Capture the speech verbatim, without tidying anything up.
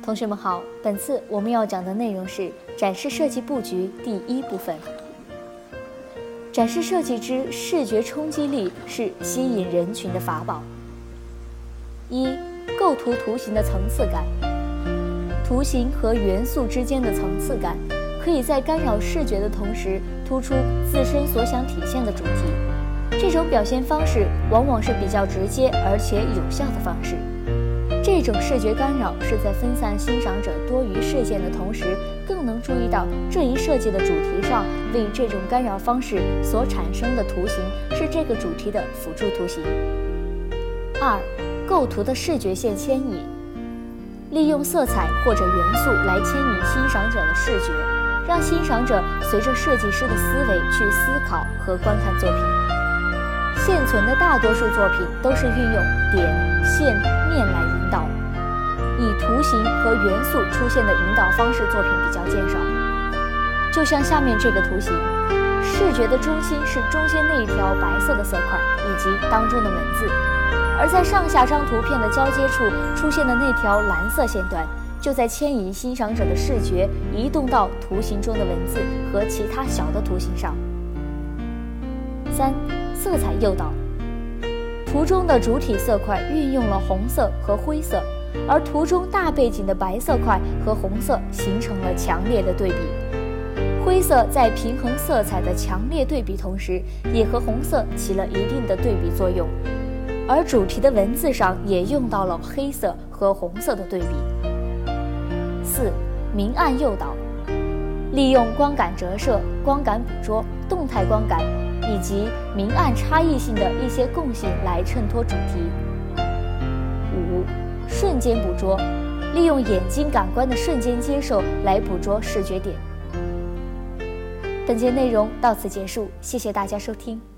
同学们好，本次我们要讲的内容是展示设计布局第一部分。展示设计之视觉冲击力是吸引人群的法宝。一、构图图形的层次感。图形和元素之间的层次感，可以在干扰视觉的同时，突出自身所想体现的主题。这种表现方式往往是比较直接而且有效的方式。这种视觉干扰是在分散欣赏者多余事件的同时，更能注意到这一设计的主题上为这种干扰方式所产生的图形是这个主题的辅助图形。二、构图的视觉线牵引。利用色彩或者元素来牵引欣赏者的视觉，让欣赏者随着设计师的思维去思考和观看作品。现存的大多数作品都是运用点、线、面来引导，以图形和元素出现的引导方式作品比较见少。就像下面这个图形，视觉的中心是中间那一条白色的色块以及当中的文字，而在上下张图片的交接处出现的那条蓝色线段，就在牵引欣赏者的视觉移动到图形中的文字和其他小的图形上。三、色彩诱导。图中的主体色块运用了红色和灰色，而图中大背景的白色块和红色形成了强烈的对比。灰色在平衡色彩的强烈对比同时，也和红色起了一定的对比作用，而主题的文字上也用到了黑色和红色的对比。四、明暗诱导。利用光感折射、光感捕捉、动态光感以及明暗差异性的一些共性来衬托主题。五、瞬间捕捉。利用眼睛感官的瞬间接受来捕捉视觉点。本节内容到此结束，谢谢大家收听。